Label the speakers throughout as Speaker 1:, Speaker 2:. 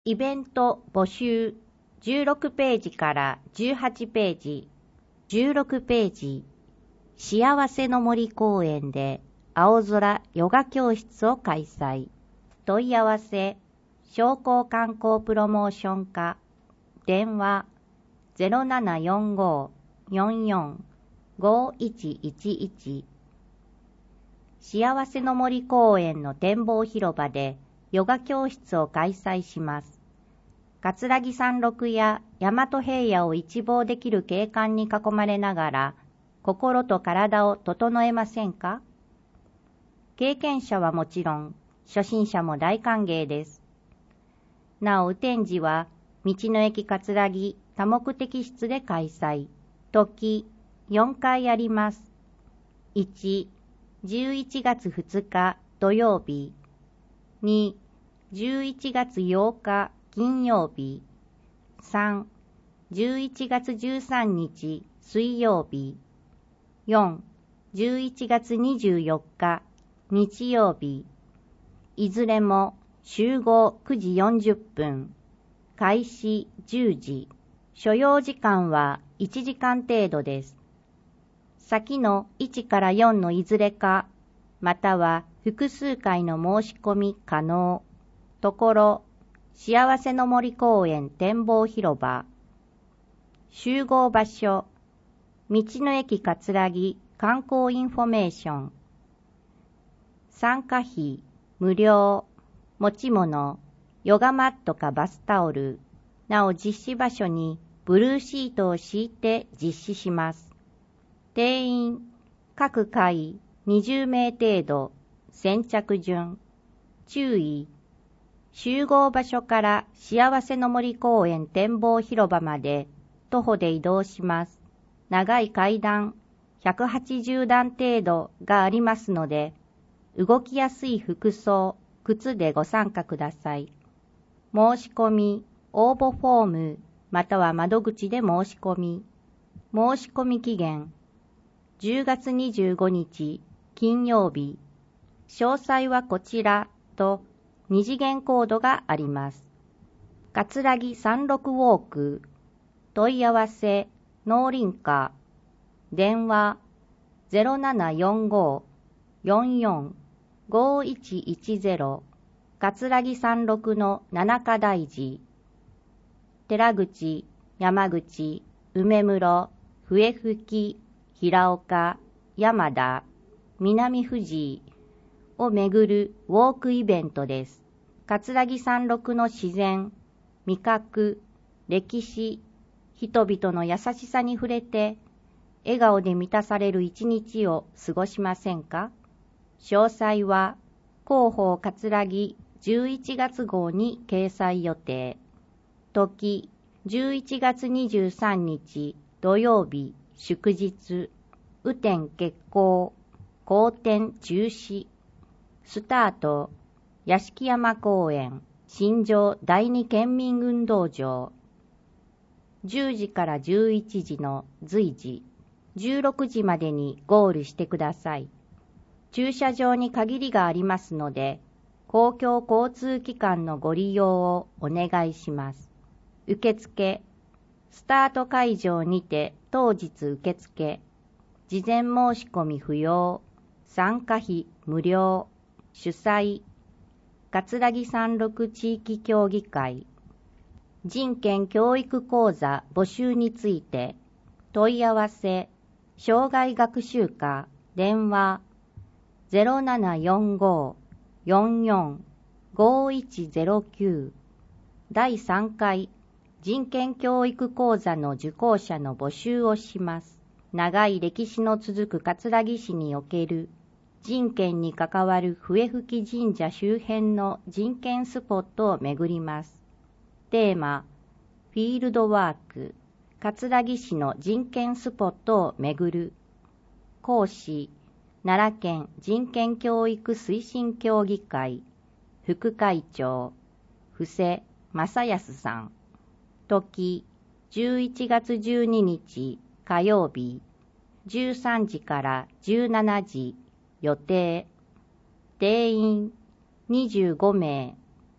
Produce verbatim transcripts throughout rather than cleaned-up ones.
Speaker 1: イベント募集じゅうろくページからじゅうはちページ。じゅうろくページ。幸せの森公園で青空ヨガ教室を開催。問い合わせ商工観光プロモーション課電話 ゼロななよんご よんよん ごいちいちいち。幸せの森公園の展望広場でヨガ教室を開催します。葛城山麓や大和平野を一望できる景観に囲まれながら心と体を整えませんか？経験者はもちろん初心者も大歓迎です。なお雨天時は道の駅葛城多目的室で開催。時よんかいあります。いち、じゅういちがつふつか土曜日。に、じゅういちがつようか金曜日。さん、じゅういちがつじゅうさんにち水曜日。よん、じゅういちがつにじゅうよっか日曜日。いずれも集合くじよんじゅっぷん、開始じゅうじ。所要時間はいちじかん程度です。先のいちからよんのいずれか、または複数回の申し込み可能。ところ、幸せの森公園展望広場。集合場所、道の駅葛城観光インフォメーション。参加費、無料。持ち物、ヨガマットかバスタオル。なお実施場所にブルーシートを敷いて実施します。定員、各回にじゅうめい程度。先着順。注意。集合場所から幸せの森公園展望広場まで徒歩で移動します。長い階段ひゃくはちじゅうだん程度がありますので、動きやすい服装、靴でご参加ください。申し込み、応募フォーム、または窓口で申し込み。申し込み期限、じゅうがつにじゅうごにち金曜日。詳細はこちらと二次元コードがあります。葛城山麓ウォーク。問い合わせ、農林課。電話 ゼロななよんご よんよん ごいちいちゼロ。葛城山麓の七課大寺。寺口、山口、梅室、笛吹、平岡、山田、南富士をめぐるウォークイベントです。葛城山麓の自然、味覚、歴史、人々の優しさに触れて、笑顔で満たされる一日を過ごしませんか？詳細は、広報葛城じゅういちがつ号に掲載予定。時、じゅういちがつにじゅうさんにち土曜日、祝日。雨天決行、好天中止。スタート、屋敷山公園、新庄第二県民運動場。じゅうじからじゅういちじの随時、じゅうろくじまでにゴールしてください。駐車場に限りがありますので、公共交通機関のご利用をお願いします。受付、スタート会場にて当日受付、事前申し込み不要、参加費無料、主催、葛城山麓地域協議会。人権教育講座募集について、問い合わせ、障害学習課、電話、ゼロななよんご よんよん ごいちゼロきゅう。だいさんかい人権教育講座の受講者の募集をします。長い歴史の続く葛城市における人権に関わる笛吹神社周辺の人権スポットを巡ります。テーマ、フィールドワーク、葛城市の人権スポットを巡る。講師、奈良県人権教育推進協議会、副会長、布施正康さん。時、じゅういちがつじゅうににち火曜日、じゅうさんじからじゅうしちじ予定。定員にじゅうごめい。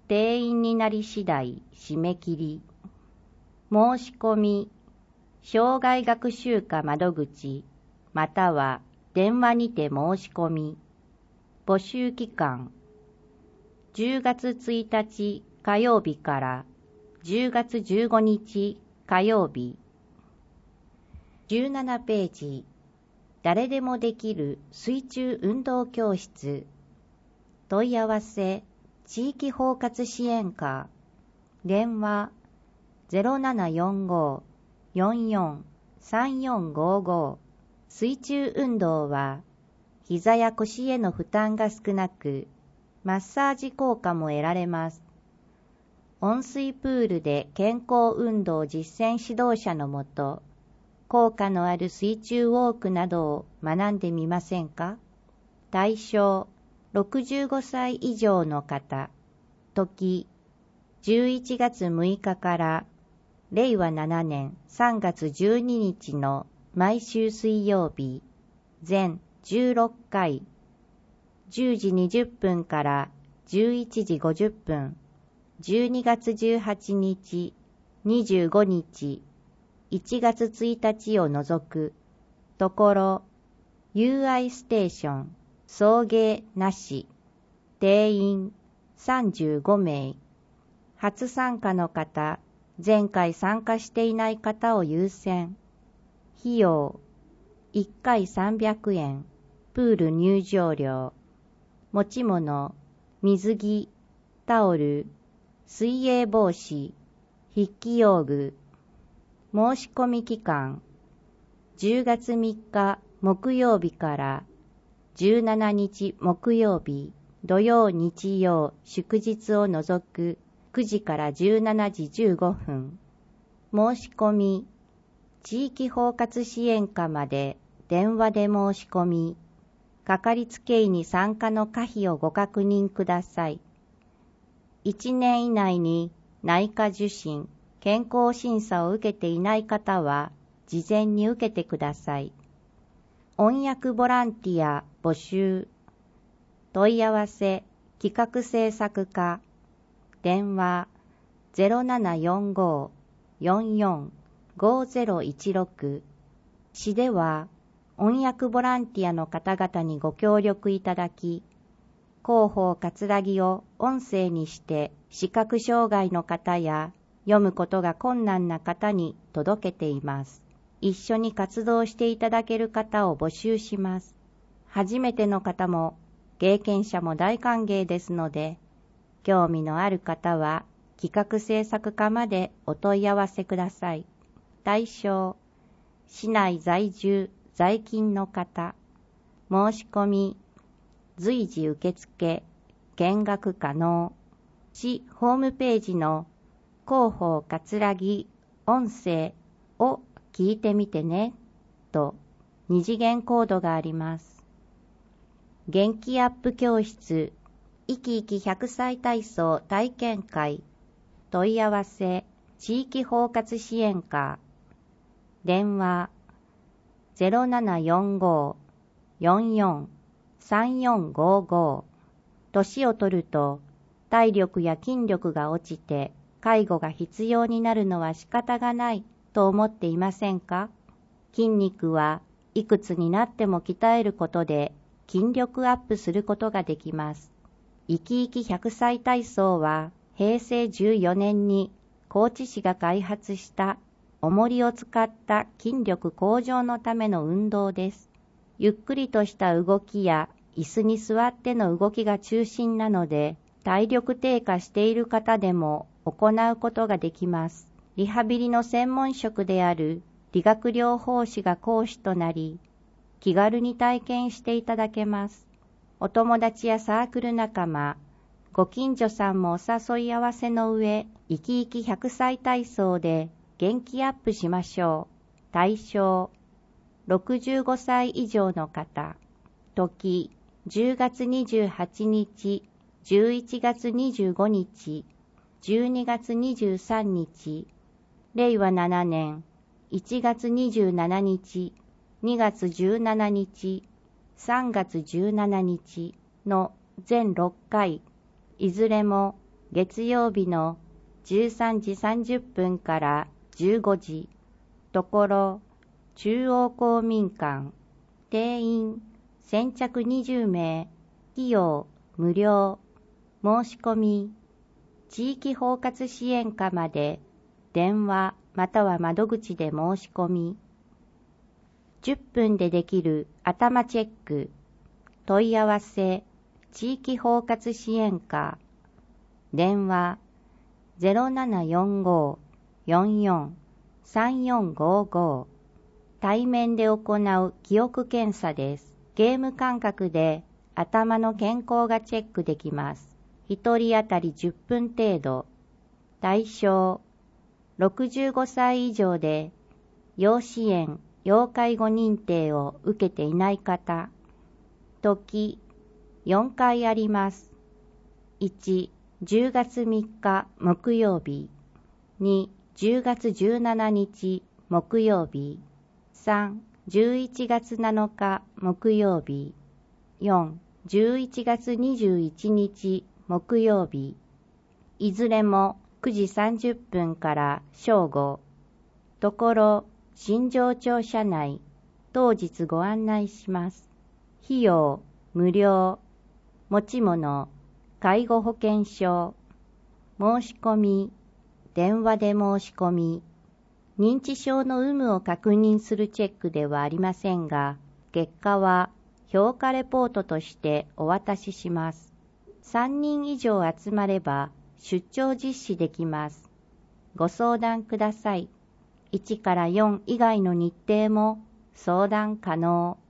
Speaker 1: 定員になり次第締め切り。申し込み、生涯学習課窓口、または電話にて申し込み。募集期間、じゅうがつついたち火曜日からじゅうがつじゅうごにち火曜日。じゅうななページ、誰でもできる水中運動教室。問い合わせ、地域包括支援課。電話、ゼロななよんごー よんよん さんよんごご。水中運動は、膝や腰への負担が少なく、マッサージ効果も得られます。温水プールで健康運動実践指導者のもと、効果のある水中ウォークなどを学んでみませんか？対象、ろくじゅうごさい以上の方。時、じゅういちがつむいかかられいわななねんさんがつじゅうににちの毎週水曜日、全じゅうろっかい、じゅうじにじゅっぷんからじゅういちじごじゅっぷん、じゅうにがつじゅうはちにち、にじゅうごにち、いちがつついたちを除くところ、ユーアイ ステーション、送迎なし、定員さんじゅうごめい、初参加の方、前回参加していない方を優先。費用、いっかいさんびゃくえん、プール入場料。持ち物、水着、タオル、水泳帽子、筆記用具。申し込み期間、じゅうがつみっか木曜日からじゅうしちにち木曜日、土曜日曜祝日を除くくじからじゅうしちじじゅうごふん。申し込み、地域包括支援課まで電話で申し込み、かかりつけ医に参加の可否をご確認ください。いちねん以内に内科受診、健康審査を受けていない方は、事前に受けてください。音訳ボランティア募集。問い合わせ、企画制作課。電話、ゼロななよんごー よんよん ごゼロいちろく。市では、音訳ボランティアの方々にご協力いただき、広報かつらぎを音声にして視覚障害の方や読むことが困難な方に届けています。一緒に活動していただける方を募集します。初めての方も経験者も大歓迎ですので、興味のある方は企画制作課までお問い合わせください。対象、市内在住、在勤の方。申し込み、随時受付、見学可能。市ホームページの広報かつらぎ音声を聞いてみてねと二次元コードがあります。元気アップ教室、いきいきひゃくさい体操体験会。問い合わせ、地域包括支援課。電話、ゼロななよんごー よんよん さんよんごご。年を取ると体力や筋力が落ちて介護が必要になるのは仕方がないと思っていませんか？筋肉はいくつになっても鍛えることで筋力アップすることができます。いきいきひゃくさい体操はへいせいじゅうよねんに高知市が開発した重りを使った筋力向上のための運動です。ゆっくりとした動きや椅子に座っての動きが中心なので、体力低下している方でも行うことができます。リハビリの専門職である理学療法士が講師となり、気軽に体験していただけます。お友達やサークル仲間、ご近所さんもお誘い合わせの上、いきいきひゃくさい体操で元気アップしましょう。対象、ろくじゅうごさい以上の方。時、じゅうがつにじゅうはちにち、じゅういちがつにじゅうごにち、じゅうにがつにじゅうさんにち、れいわななねんいちがつにじゅうしちにち、にがつじゅうしちにち、さんがつじゅうしちにちの全ろっかい、いずれも月曜日のじゅうさんじさんじゅっぷんからじゅうごじ、ところ中央公民館、定員先着にじゅうめい、費用無料、申し込み、地域包括支援課まで電話または窓口で申し込み、じゅっぷんでできる頭チェック、問い合わせ、地域包括支援課、電話 ゼロななよんご よんよん さんよんごご、対面で行う記憶検査です。ゲーム感覚で頭の健康がチェックできます。ひとり当たりじゅっぷん程度。対象、ろくじゅうごさい以上で要支援・要介護認定を受けていない方。時、よんかいあります。いち、じゅうがつみっか木曜日。に、じゅうがつじゅうしちにち木曜日。さん、じゅういちがつなのか木曜日。よん、じゅういちがつにじゅういちにち木曜日。いずれもくじさんじゅっぷんから正午。ところ、新庄町社内、当日ご案内します。費用、無料。持ち物、介護保険証。申し込み、電話で申し込み。認知症の有無を確認するチェックではありませんが、結果は評価レポートとしてお渡しします。さんにん以上集まれば出張実施できます。ご相談ください。いちからよん以外の日程も相談可能。